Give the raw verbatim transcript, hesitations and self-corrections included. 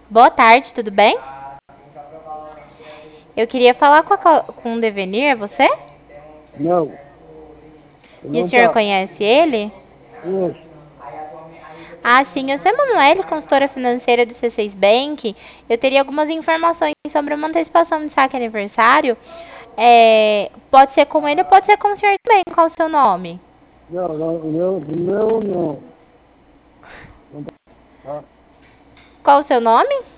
Boa tarde, tudo bem? Eu queria falar com, a, com o Devenir, é você? Não, E o não senhor tá. conhece ele? Isso. Ah, sim, eu sou Emanuele, consultora financeira do C seis Bank. Eu teria algumas informações sobre uma antecipação de saque aniversário. É, pode ser com ele ou pode ser com o senhor também. Qual o seu nome? Não, não, meu, meu não. Não tá. Qual o seu nome?